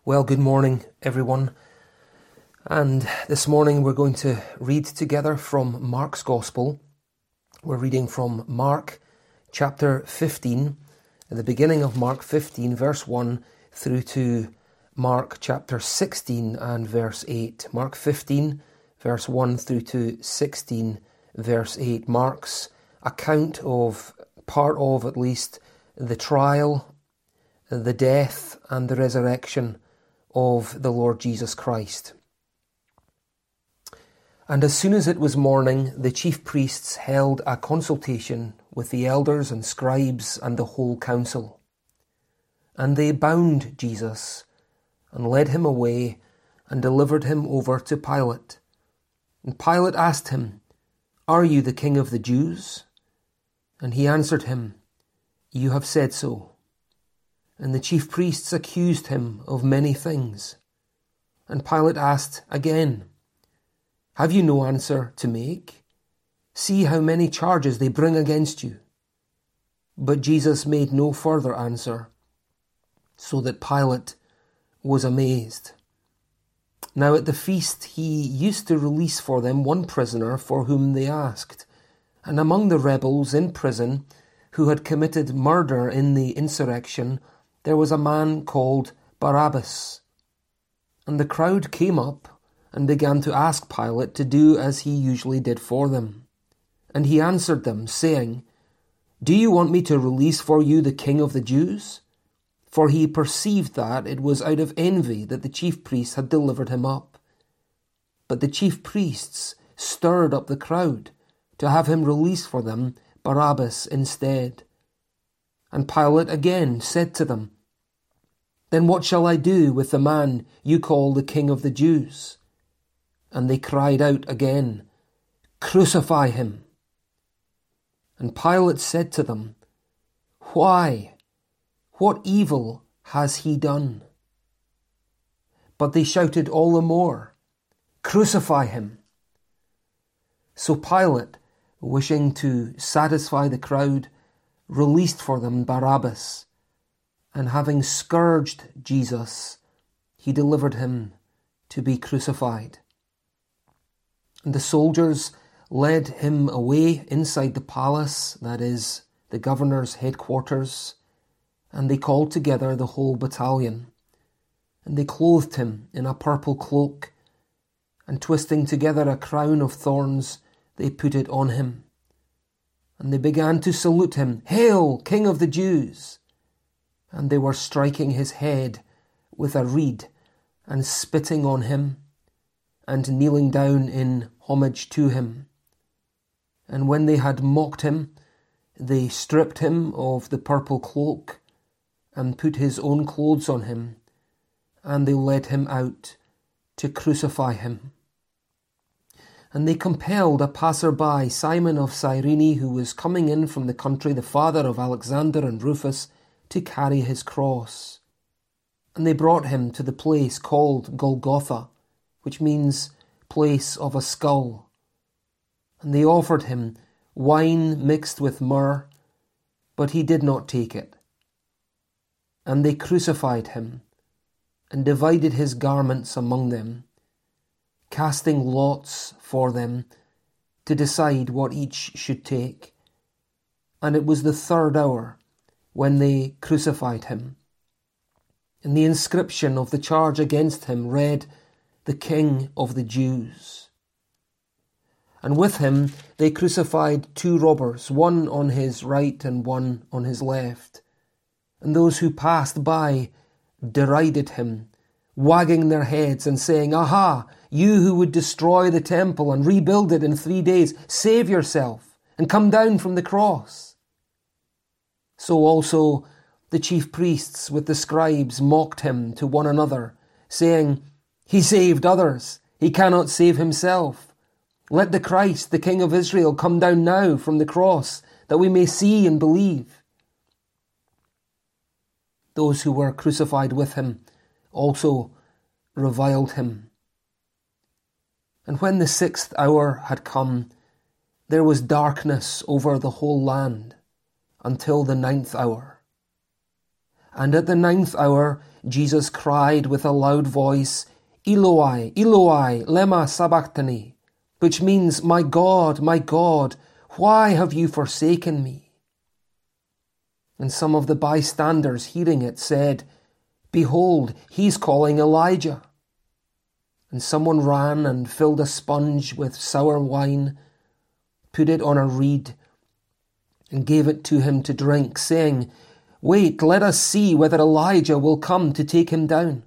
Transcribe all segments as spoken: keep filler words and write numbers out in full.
Well, good morning, everyone. And this morning we're going to read together from Mark's Gospel. We're reading from Mark chapter fifteen, at the beginning of Mark fifteen, verse one, through to Mark chapter sixteen and verse eight. Mark fifteen, verse one through to sixteen, verse eight. Mark's account of, part of at least, the trial, the death and the resurrection of the Lord Jesus Christ. And as soon as it was morning, the chief priests held a consultation with the elders and scribes and the whole council. And they bound Jesus and led him away and delivered him over to Pilate. And Pilate asked him, "Are you the king of the Jews?" And he answered him, "You have said so." And the chief priests accused him of many things. And Pilate asked again, "Have you no answer to make? See how many charges they bring against you." But Jesus made no further answer, so that Pilate was amazed. Now at the feast he used to release for them one prisoner for whom they asked. And among the rebels in prison who had committed murder in the insurrection, there was a man called Barabbas. And the crowd came up and began to ask Pilate to do as he usually did for them. And he answered them, saying, "Do you want me to release for you the king of the Jews?" For he perceived that it was out of envy that the chief priests had delivered him up. But the chief priests stirred up the crowd to have him release for them Barabbas instead. And Pilate again said to them, "Then what shall I do with the man you call the king of the Jews?" And they cried out again, "Crucify him." And Pilate said to them, "Why? What evil has he done?" But they shouted all the more, "Crucify him." So Pilate, wishing to satisfy the crowd, released for them Barabbas, and having scourged Jesus, he delivered him to be crucified. And the soldiers led him away inside the palace, that is, the governor's headquarters, and they called together the whole battalion. And they clothed him in a purple cloak, and twisting together a crown of thorns, they put it on him. And they began to salute him, "Hail, King of the Jews!" And they were striking his head with a reed and spitting on him and kneeling down in homage to him. And when they had mocked him, they stripped him of the purple cloak and put his own clothes on him, and they led him out to crucify him. And they compelled a passer-by, Simon of Cyrene, who was coming in from the country, the father of Alexander and Rufus, to carry his cross. And they brought him to the place called Golgotha, which means place of a skull. And they offered him wine mixed with myrrh, but he did not take it. And they crucified him and divided his garments among them, casting lots for them to decide what each should take. And it was the third hour when they crucified him. And the inscription of the charge against him read, "The King of the Jews." And with him they crucified two robbers, one on his right and one on his left. And those who passed by derided him, wagging their heads and saying, "Aha, you who would destroy the temple and rebuild it in three days, save yourself and come down from the cross." So also the chief priests with the scribes mocked him to one another, saying, "He saved others, he cannot save himself. Let the Christ, the King of Israel, come down now from the cross, that we may see and believe." Those who were crucified with him also reviled him. And when the sixth hour had come, there was darkness over the whole land until the ninth hour. And at the ninth hour Jesus cried with a loud voice, Eloi, Eloi, lema sabachthani, which means, My God, my God, why have you forsaken me? And some of the bystanders hearing it said, Behold, he's calling Elijah. And someone ran and filled a sponge with sour wine, put it on a reed, and gave it to him to drink, saying, Wait, let us see whether Elijah will come to take him down.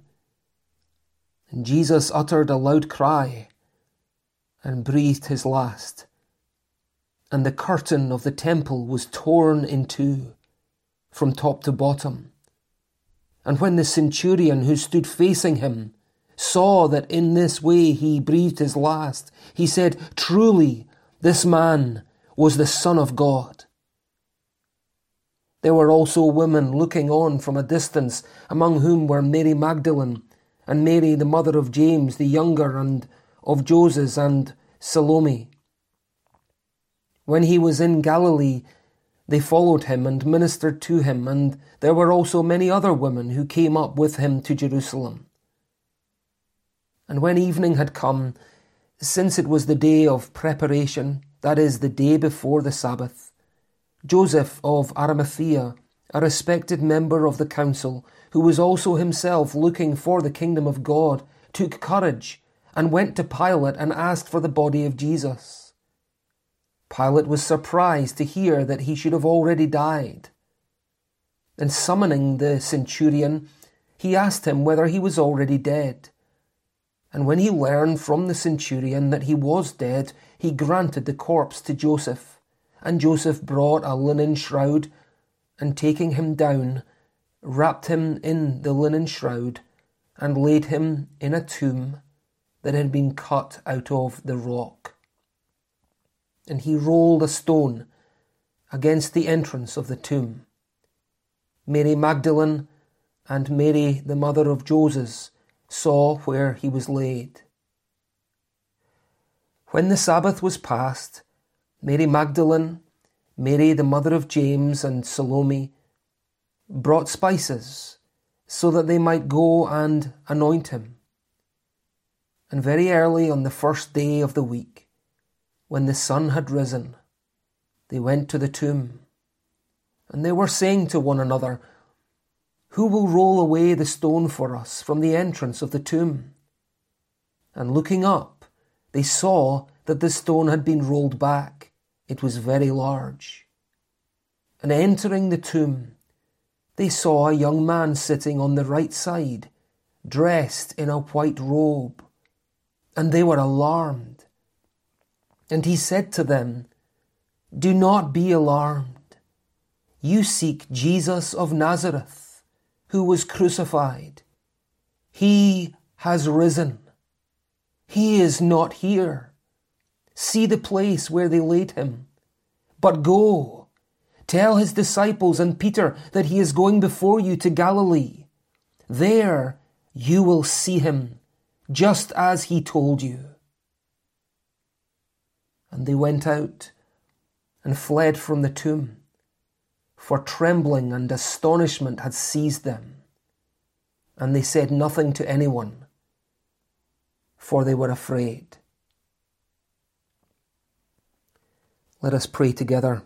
And Jesus uttered a loud cry and breathed his last. And the curtain of the temple was torn in two, from top to bottom. And when the centurion who stood facing him saw that in this way he breathed his last, he said, Truly, this man was the Son of God. There were also women looking on from a distance, among whom were Mary Magdalene, and Mary the mother of James the younger, and of Joses, and Salome. When he was in Galilee, they followed him and ministered to him, and there were also many other women who came up with him to Jerusalem. And when evening had come, since it was the day of preparation, that is, the day before the Sabbath, Joseph of Arimathea, a respected member of the council, who was also himself looking for the kingdom of God, took courage and went to Pilate and asked for the body of Jesus. Pilate was surprised to hear that he should have already died. And summoning the centurion, he asked him whether he was already dead. And when he learned from the centurion that he was dead, he granted the corpse to Joseph. And Joseph brought a linen shroud, and taking him down, wrapped him in the linen shroud, and laid him in a tomb that had been cut out of the rock. And he rolled a stone against the entrance of the tomb. Mary Magdalene and Mary, the mother of Joses, saw where he was laid. When the Sabbath was past, Mary Magdalene, Mary the mother of James, and Salome brought spices so that they might go and anoint him. And very early on the first day of the week, when the sun had risen, they went to the tomb. And they were saying to one another, Who will roll away the stone for us from the entrance of the tomb? And looking up, they saw that the stone had been rolled back. It was very large. And entering the tomb, they saw a young man sitting on the right side, dressed in a white robe. And they were alarmed. And he said to them, Do not be alarmed. You seek Jesus of Nazareth, who was crucified. He has risen. He is not here. See the place where they laid him. But go, tell his disciples and Peter that he is going before you to Galilee. There you will see him, just as he told you. And they went out and fled from the tomb, for trembling and astonishment had seized them. And they said nothing to anyone, for they were afraid. Let us pray together.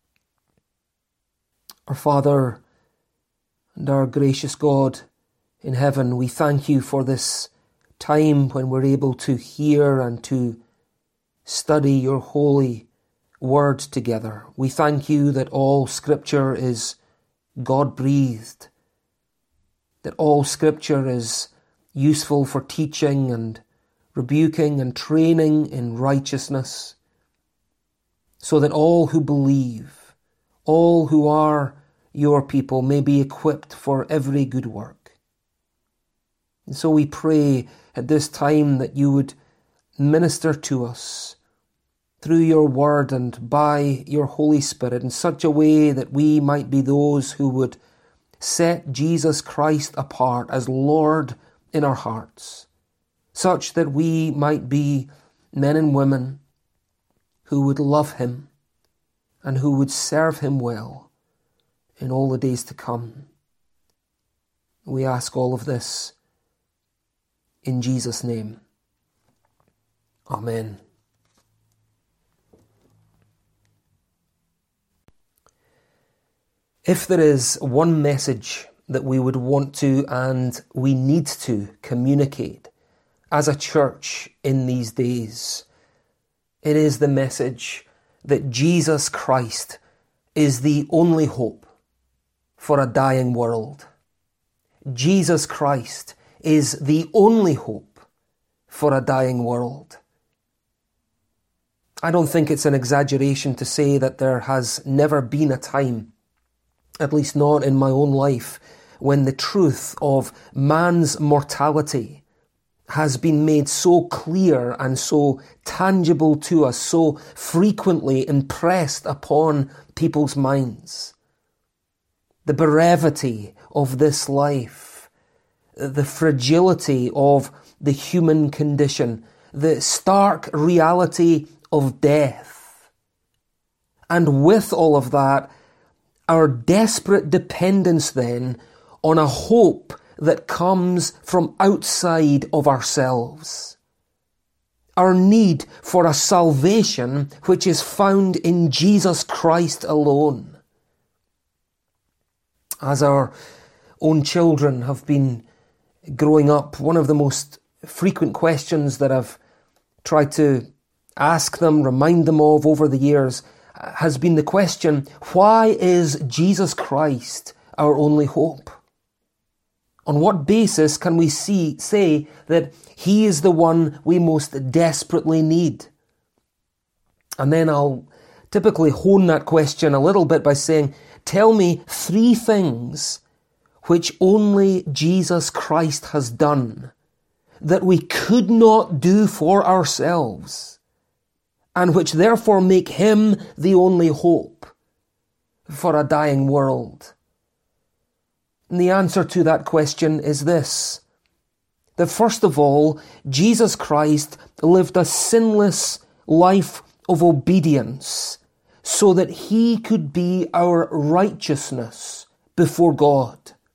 Our Father and our gracious God in heaven, we thank you for this time when we're able to hear and to study your holy word together. We thank you that all Scripture is God-breathed, that all Scripture is useful for teaching and rebuking and training in righteousness, so that all who believe, all who are your people, may be equipped for every good work. And so we pray at this time that you would minister to us through your word and by your Holy Spirit in such a way that we might be those who would set Jesus Christ apart as Lord in our hearts, such that we might be men and women who would love him and who would serve him well in all the days to come. We ask all of this in Jesus' name. Amen. If there is one message that we would want to and we need to communicate as a church in these days, it is the message that Jesus Christ is the only hope for a dying world. Jesus Christ is the only hope for a dying world. I don't think it's an exaggeration to say that there has never been a time, at least not in my own life, when the truth of man's mortality has been made so clear and so tangible to us, so frequently impressed upon people's minds. The brevity of this life, the fragility of the human condition, the stark reality of death. And with all of that, our desperate dependence then on a hope that comes from outside of ourselves. Our need for a salvation which is found in Jesus Christ alone. As our own children have been growing up, one of the most frequent questions that I've tried to ask them, remind them of over the years, has been the question, why is Jesus Christ our only hope? On what basis can we see, say that He is the one we most desperately need? And then I'll typically hone that question a little bit by saying, tell me three things which only Jesus Christ has done that we could not do for ourselves, and which therefore make Him the only hope for a dying world. And the answer to that question is this: that first of all, Jesus Christ lived a sinless life of obedience so that He could be our righteousness before God.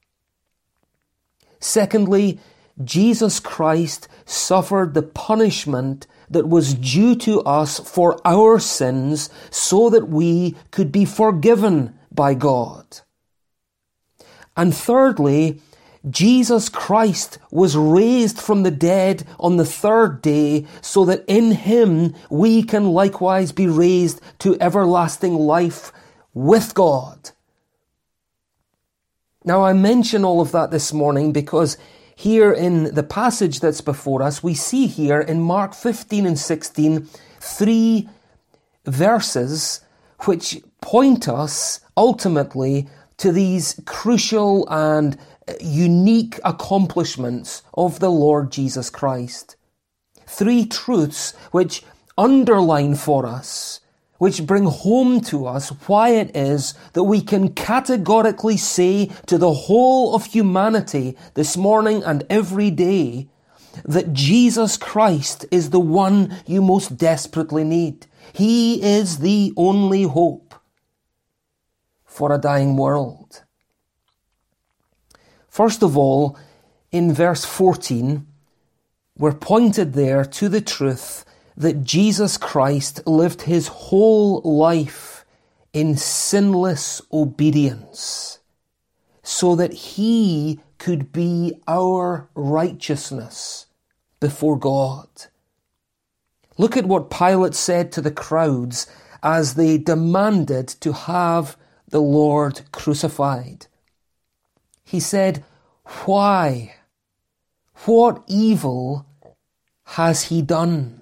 Secondly, Jesus Christ suffered the punishment that was due to us for our sins so that we could be forgiven by God. And thirdly, Jesus Christ was raised from the dead on the third day so that in Him we can likewise be raised to everlasting life with God. Now, I mention all of that this morning because here in the passage that's before us, we see here in Mark fifteen and sixteen, three verses which point us ultimately to these crucial and unique accomplishments of the Lord Jesus Christ. Three truths which underline for us, which bring home to us why it is that we can categorically say to the whole of humanity this morning and every day that Jesus Christ is the one you most desperately need. He is the only hope for a dying world. First of all, in verse fourteen, we're pointed there to the truth that Jesus Christ lived His whole life in sinless obedience so that He could be our righteousness before God. Look at what Pilate said to the crowds as they demanded to have the Lord crucified. He said, "Why? What evil has He done?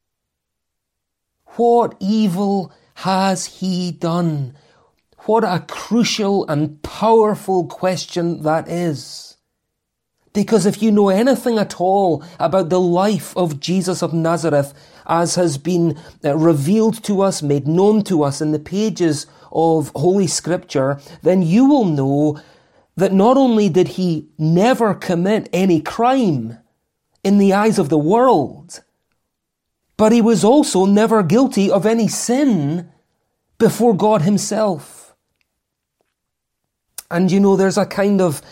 What evil has He done?" What a crucial and powerful question that is. Because if you know anything at all about the life of Jesus of Nazareth, as has been revealed to us, made known to us in the pages of Holy Scripture, then you will know that not only did He never commit any crime in the eyes of the world, but He was also never guilty of any sin before God Himself. And you know, there's a kind of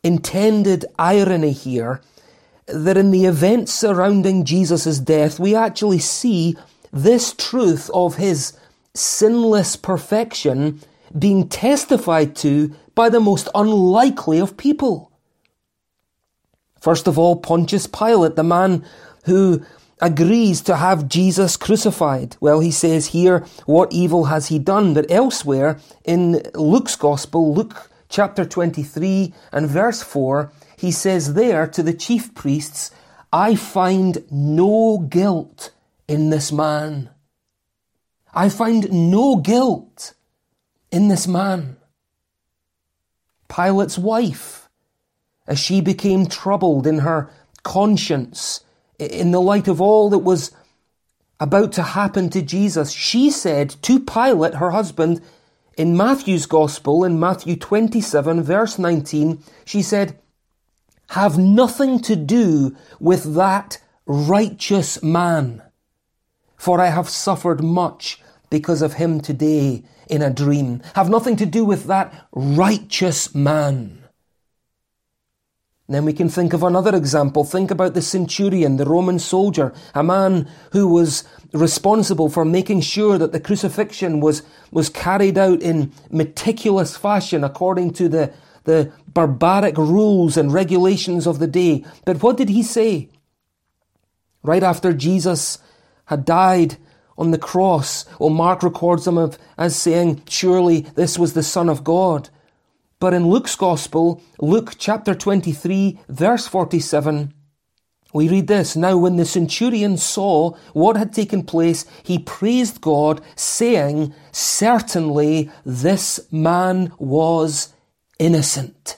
intended irony here that in the events surrounding Jesus' death, we actually see this truth of his sinless perfection being testified to by the most unlikely of people. First of all, Pontius Pilate, the man who agrees to have Jesus crucified. Well, he says here, what evil has he done? But elsewhere in Luke's Gospel, Luke chapter twenty-three and verse four, he says there to the chief priests, I find no guilt in this man. I find no guilt in this man. Pilate's wife, as she became troubled in her conscience, in the light of all that was about to happen to Jesus, she said to Pilate, her husband, in Matthew's Gospel, in Matthew twenty-seven, verse nineteen, she said, have nothing to do with that righteous man, for I have suffered much because of him today in a dream. Have nothing to do with that righteous man. Then we can think of another example. Think about the centurion, the Roman soldier, a man who was responsible for making sure that the crucifixion was, was carried out in meticulous fashion according to the, the barbaric rules and regulations of the day. But what did he say? Right after Jesus had died on the cross, well, Mark records him as saying, surely this was the Son of God. But in Luke's Gospel, Luke chapter twenty-three, verse forty-seven, we read this, now when the centurion saw what had taken place, he praised God, saying, certainly this man was innocent.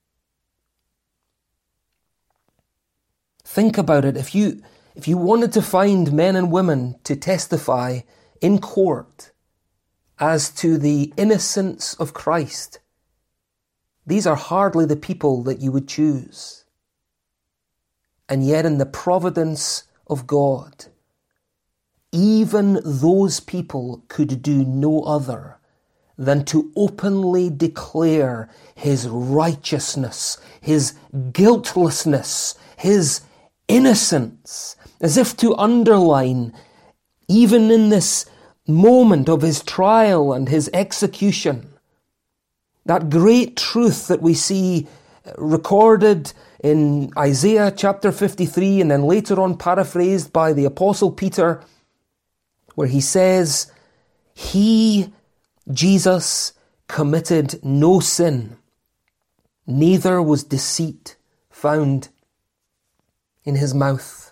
Think about it. If you, if you wanted to find men and women to testify in court as to the innocence of Christ, these are hardly the people that you would choose. And yet in the providence of God, even those people could do no other than to openly declare his righteousness, his guiltlessness, his innocence, as if to underline, even in this moment of his trial and his execution, that great truth that we see recorded in Isaiah chapter fifty-three and then later on paraphrased by the Apostle Peter, where he says, he, Jesus, committed no sin, neither was deceit found in his mouth.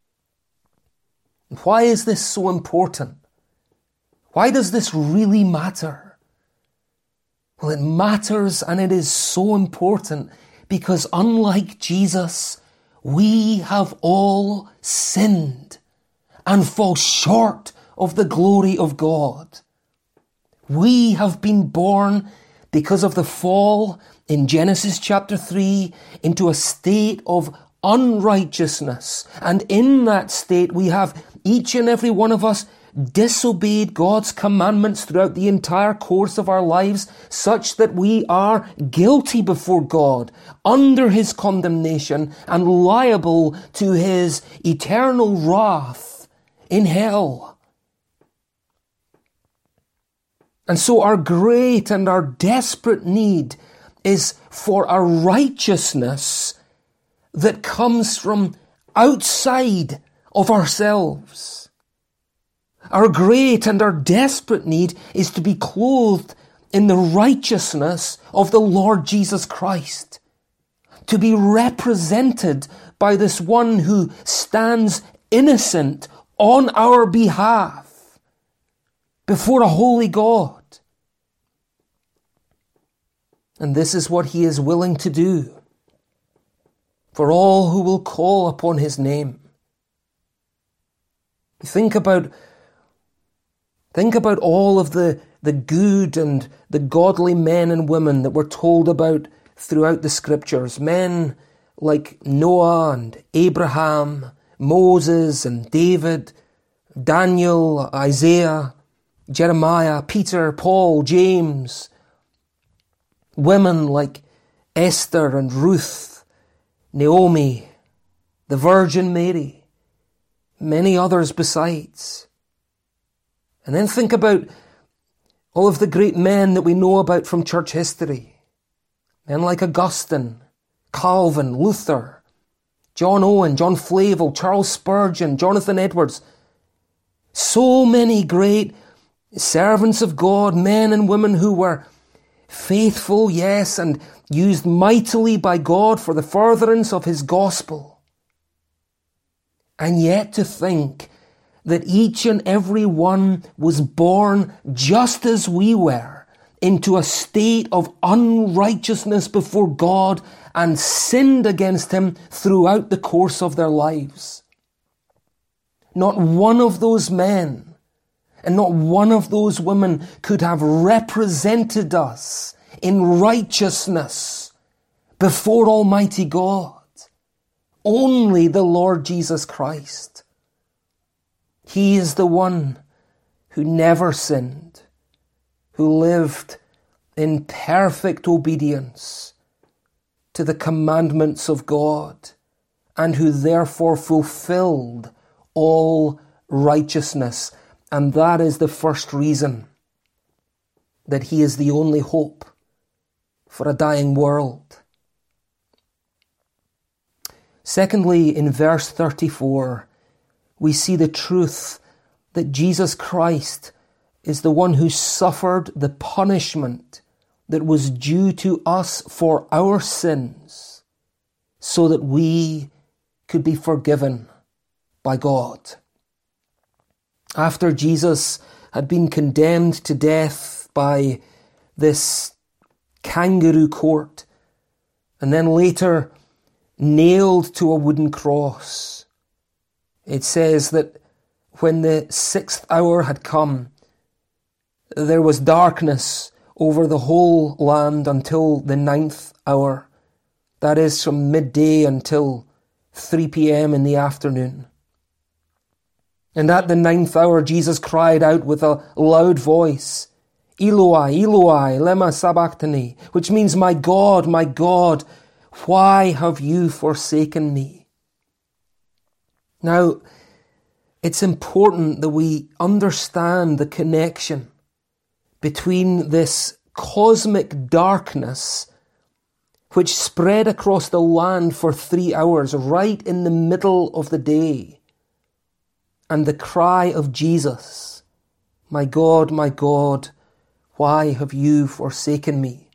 Why is this so important? Why does this really matter? Well, it matters and it is so important because unlike Jesus, we have all sinned and fall short of the glory of God. We have been born because of the fall in Genesis chapter three into a state of unrighteousness. And in that state, we have each and every one of us disobeyed God's commandments throughout the entire course of our lives, such that we are guilty before God, under his condemnation and liable to his eternal wrath in hell. And so our great and our desperate need is for a righteousness that comes from outside of ourselves. Our great and our desperate need is to be clothed in the righteousness of the Lord Jesus Christ, to be represented by this one who stands innocent on our behalf before a holy God. And this is what he is willing to do for all who will call upon his name. Think about Think about all of the, the good and the godly men and women that we're told about throughout the scriptures. Men like Noah and Abraham, Moses and David, Daniel, Isaiah, Jeremiah, Peter, Paul, James. Women like Esther and Ruth, Naomi, the Virgin Mary, many others besides. And then think about all of the great men that we know about from church history. Men like Augustine, Calvin, Luther, John Owen, John Flavel, Charles Spurgeon, Jonathan Edwards. So many great servants of God, men and women who were faithful, yes, and used mightily by God for the furtherance of His gospel. And yet to think that each and every one was born just as we were, into a state of unrighteousness before God and sinned against Him throughout the course of their lives. Not one of those men and not one of those women could have represented us in righteousness before Almighty God. Only the Lord Jesus Christ. He is the one who never sinned, who lived in perfect obedience to the commandments of God, and who therefore fulfilled all righteousness. And that is the first reason that He is the only hope for a dying world. Secondly, in verse thirty-four, we see the truth that Jesus Christ is the one who suffered the punishment that was due to us for our sins, so that we could be forgiven by God. After Jesus had been condemned to death by this kangaroo court, and then later nailed to a wooden cross, it says that when the sixth hour had come, there was darkness over the whole land until the ninth hour. That is from midday until three p.m. in the afternoon. And at the ninth hour, Jesus cried out with a loud voice, Eloi, Eloi, lema sabachthani, which means, my God, my God, why have you forsaken me? Now, it's important that we understand the connection between this cosmic darkness which spread across the land for three hours, right in the middle of the day, and the cry of Jesus, my God, my God, why have you forsaken me?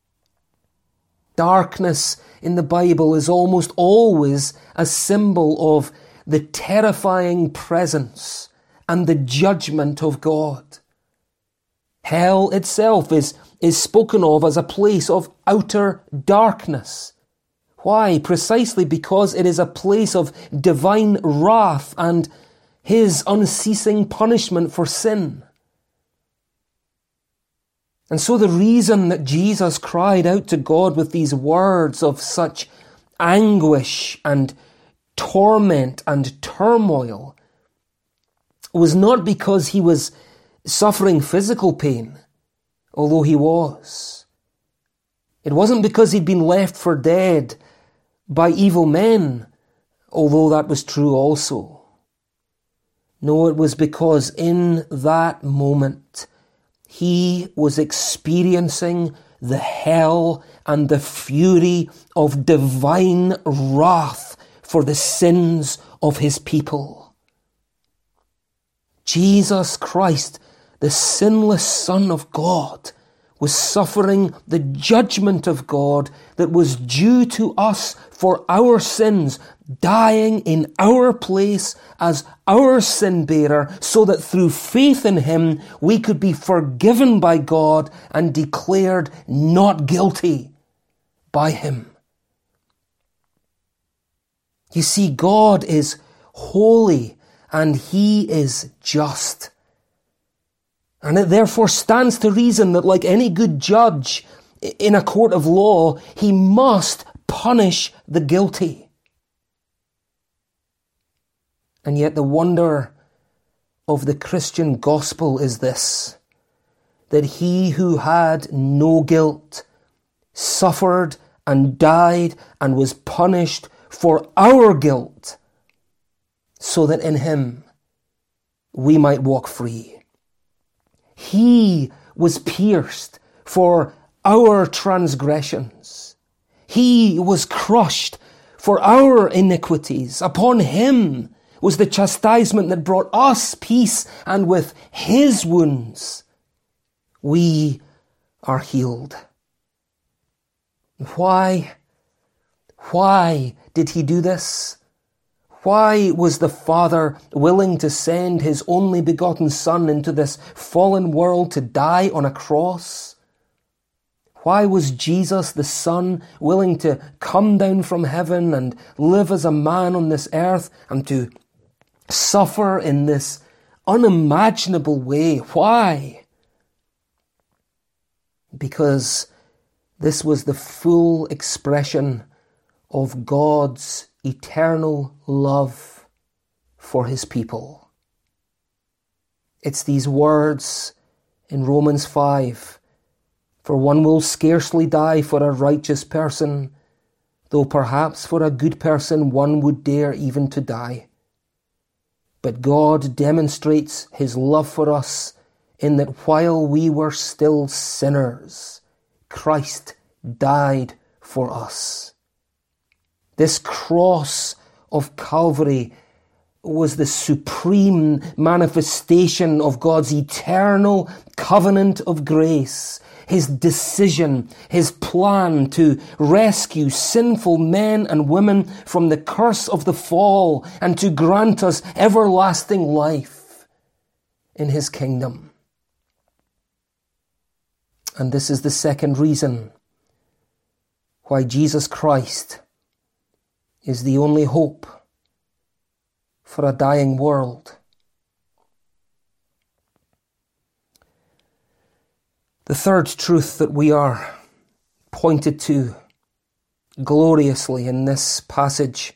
Darkness in the Bible is almost always a symbol of the terrifying presence and the judgment of God. Hell itself is, is spoken of as a place of outer darkness. Why? Precisely because it is a place of divine wrath and His unceasing punishment for sin. And so the reason that Jesus cried out to God with these words of such anguish and torment and turmoil was not because He was suffering physical pain, although He was. It wasn't because He'd been left for dead by evil men, although that was true also. No, it was because in that moment He was experiencing the hell and the fury of divine wrath for the sins of His people. Jesus Christ, the sinless Son of God, was suffering the judgment of God that was due to us for our sins, dying in our place as our sin bearer, so that through faith in Him we could be forgiven by God and declared not guilty by Him. You see, God is holy and He is just. And it therefore stands to reason that, like any good judge in a court of law, He must punish the guilty. And yet the wonder of the Christian gospel is this, that He who had no guilt suffered and died and was punished for our guilt, so that in him we might walk free. He was pierced for our transgressions. He was crushed for our iniquities. Upon him was the chastisement that brought us peace, and with his wounds we are healed. Why? Why did he do this? Why was the Father willing to send his only begotten Son into this fallen world to die on a cross? Why was Jesus the Son willing to come down from heaven and live as a man on this earth and to suffer in this unimaginable way? Why? Because this was the full expression of God's eternal love for his people. It's these words in Romans five. For one will scarcely die for a righteous person, though perhaps for a good person one would dare even to die. But God demonstrates his love for us in that while we were still sinners, Christ died for us. This cross of Calvary was the supreme manifestation of God's eternal covenant of grace, his decision, his plan to rescue sinful men and women from the curse of the fall and to grant us everlasting life in his kingdom. And this is the second reason why Jesus Christ is the only hope for a dying world. The third truth that we are pointed to gloriously in this passage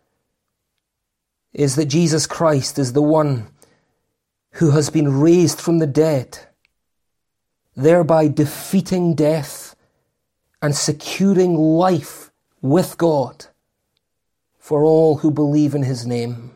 is that Jesus Christ is the one who has been raised from the dead, thereby defeating death and securing life with God for all who believe in his name.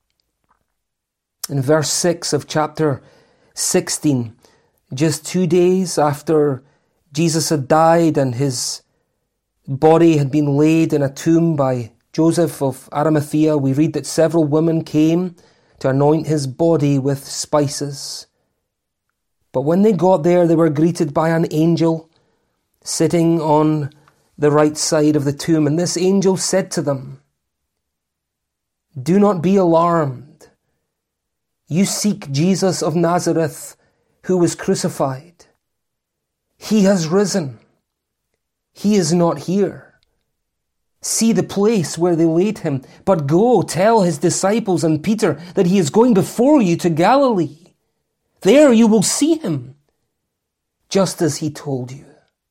In verse six of chapter sixteen, just two days after Jesus had died and his body had been laid in a tomb by Joseph of Arimathea, we read that several women came to anoint his body with spices. But when they got there, they were greeted by an angel sitting on the right side of the tomb. And this angel said to them, "Do not be alarmed. You seek Jesus of Nazareth, who was crucified. He has risen. He is not here. See the place where they laid him. But go tell his disciples and Peter that he is going before you to Galilee. There you will see him, just as he told you."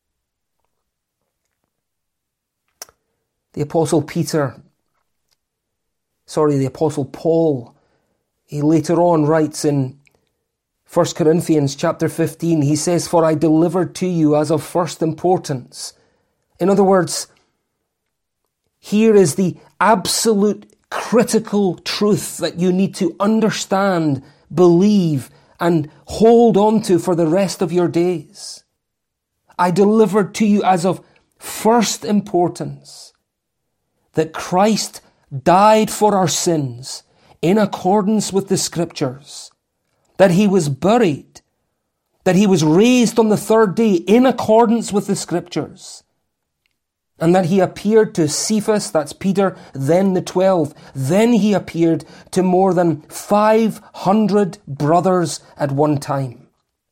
The Apostle Peter, sorry, the Apostle Paul, he later on writes in First Corinthians chapter fifteen, he says, "For I delivered to you as of first importance." In other words, here is the absolute critical truth that you need to understand, believe, and hold on to for the rest of your days. I delivered to you as of first importance that Christ died for our sins in accordance with the Scriptures, that he was buried, that he was raised on the third day in accordance with the Scriptures, and that he appeared to Cephas, that's Peter, then the twelve. Then he appeared to more than five hundred brothers at one time.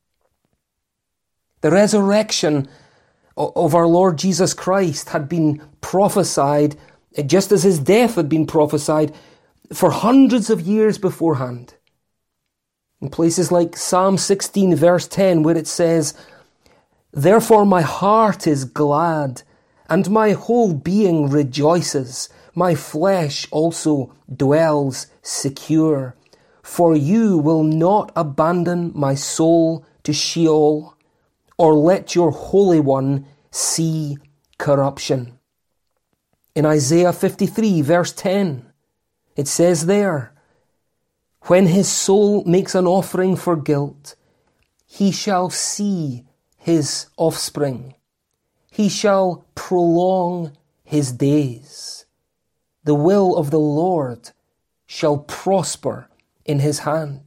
The resurrection of our Lord Jesus Christ had been prophesied, just as his death had been prophesied, for hundreds of years beforehand. In places like Psalm sixteen verse ten, where it says, "Therefore my heart is glad, and my whole being rejoices. My flesh also dwells secure. For you will not abandon my soul to Sheol, or let your Holy One see corruption. In Isaiah fifty-three, verse ten, it says there, when his soul makes an offering for guilt, he shall see his offspring. He shall prolong his days. The will of the Lord shall prosper in his hand.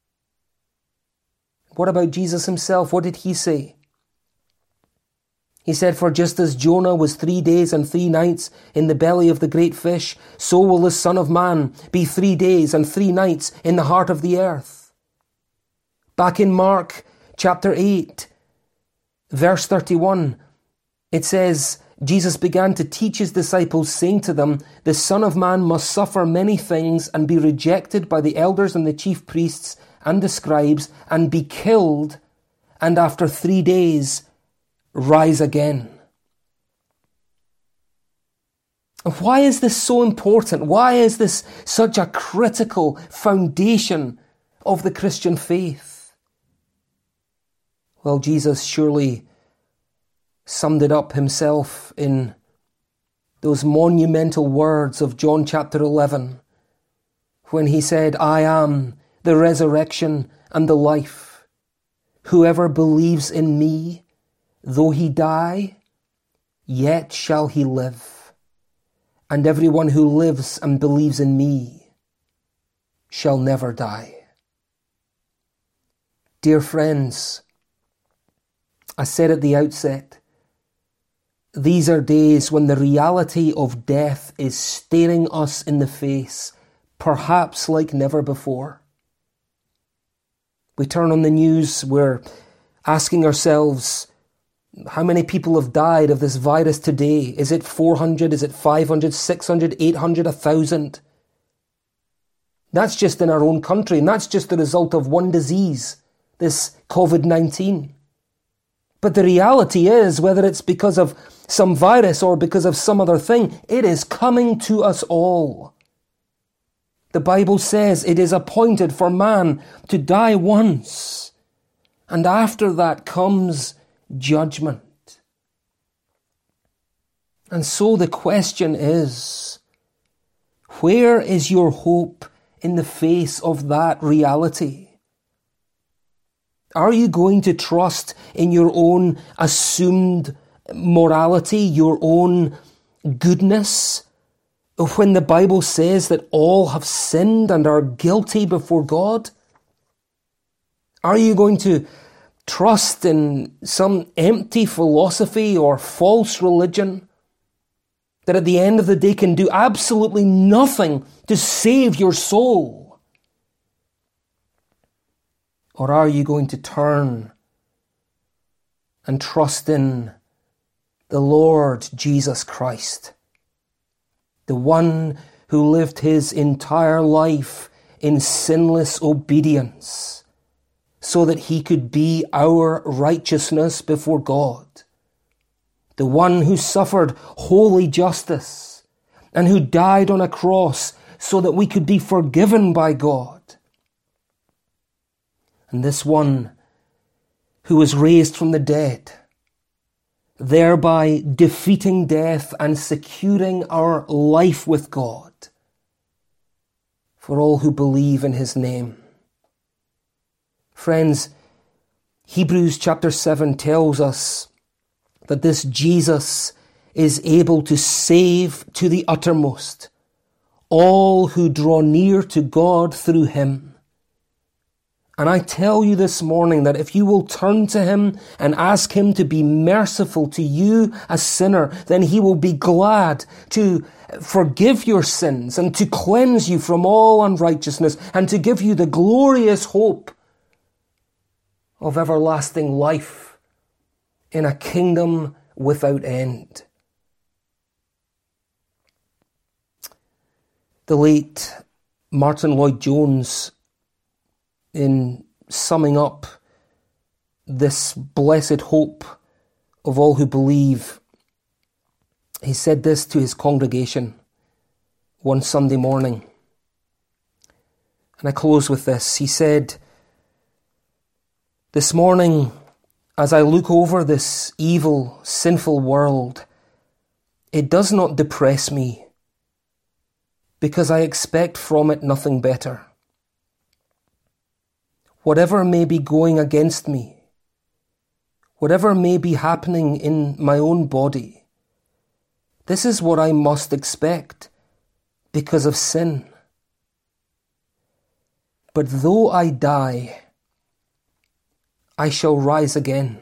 What about Jesus himself? What did he say? He said, for just as Jonah was three days and three nights in the belly of the great fish, so will the Son of Man be three days and three nights in the heart of the earth. Back in Mark chapter eight, verse thirty-one, it says, Jesus began to teach his disciples, saying to them, the Son of Man must suffer many things and be rejected by the elders and the chief priests and the scribes and be killed, and after three days rise again. Why is this so important? Why is this such a critical foundation of the Christian faith? Well, Jesus surely summed it up himself in those monumental words of John chapter eleven, when he said, I am the resurrection and the life. Whoever believes in me, though he die, yet shall he live. And everyone who lives and believes in me shall never die. Dear friends, I said at the outset, these are days when the reality of death is staring us in the face, perhaps like never before. We turn on the news, we're asking ourselves, how many people have died of this virus today? Is it four hundred? Is it five hundred, six hundred, eight hundred, one thousand? That's just in our own country, and that's just the result of one disease, this covid nineteen. But the reality is, whether it's because of some virus or because of some other thing, it is coming to us all. The Bible says it is appointed for man to die once, and after that comes judgment. And so the question is, where is your hope in the face of that reality? Are you going to trust in your own assumed morality, your own goodness, when the Bible says that all have sinned and are guilty before God? Are you going to trust in some empty philosophy or false religion that at the end of the day can do absolutely nothing to save your soul? Or are you going to turn and trust in the Lord Jesus Christ, the one who lived his entire life in sinless obedience, so that he could be our righteousness before God, the one who suffered holy justice and who died on a cross so that we could be forgiven by God, and this one who was raised from the dead, thereby defeating death and securing our life with God for all who believe in his name. Friends, Hebrews chapter seven tells us that this Jesus is able to save to the uttermost all who draw near to God through him. And I tell you this morning that if you will turn to him and ask him to be merciful to you, a sinner, then he will be glad to forgive your sins and to cleanse you from all unrighteousness and to give you the glorious hope of everlasting life in a kingdom without end. The late Martin Lloyd-Jones, in summing up this blessed hope of all who believe, he said this to his congregation one Sunday morning. And I close with this. He said, "This morning, as I look over this evil, sinful world It does not depress me, because I expect from it nothing better. Whatever may be going against me, whatever may be happening in my own body, this is what I must expect because of sin. But though I die, I shall rise again.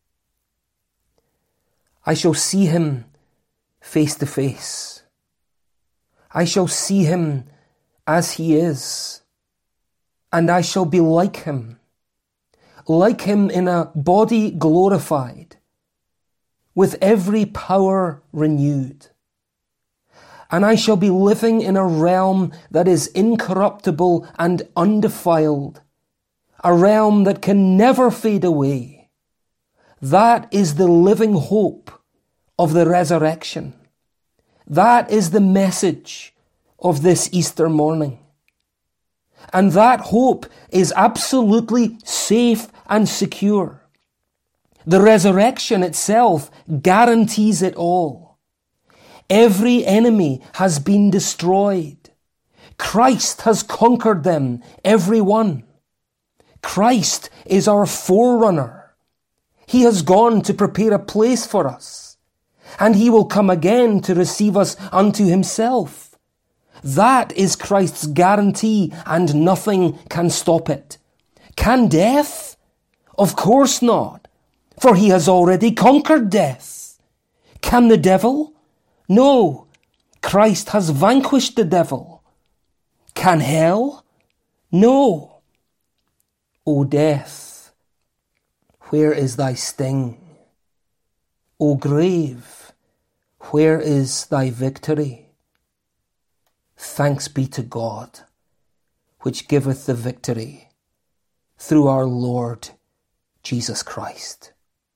I shall see him face to face. I shall see him as he is, and I shall be like him, like him in a body glorified, with every power renewed. And I shall be living in a realm that is incorruptible and undefiled, a realm that can never fade away. That is the living hope of the resurrection. That is the message of this Easter morning. And that hope is absolutely safe and secure. The resurrection itself guarantees it all. Every enemy has been destroyed. Christ has conquered them, every one. Christ is our forerunner. He has gone to prepare a place for us, and he will come again to receive us unto himself. That is Christ's guarantee, and nothing can stop it. Can death? Of course not, for he has already conquered death. Can the devil? No, Christ has vanquished the devil. Can hell? No. O death, where is thy sting? O grave, where is thy victory? Thanks be to God, which giveth the victory through our Lord Jesus Christ.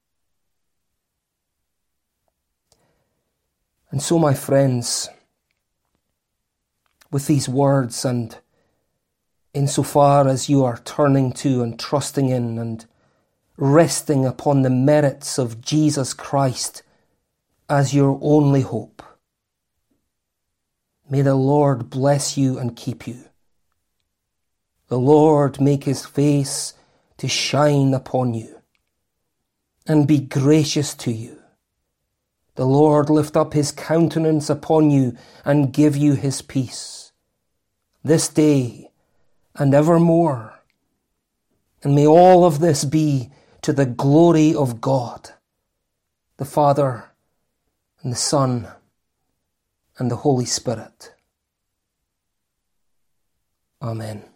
And so, my friends, with these words, and insofar as you are turning to and trusting in and resting upon the merits of Jesus Christ as your only hope, may the Lord bless you and keep you. The Lord make his face to shine upon you and be gracious to you. The Lord lift up his countenance upon you and give you his peace, this day and evermore. And may all of this be to the glory of God, the Father and the Son and the Holy Spirit. Amen.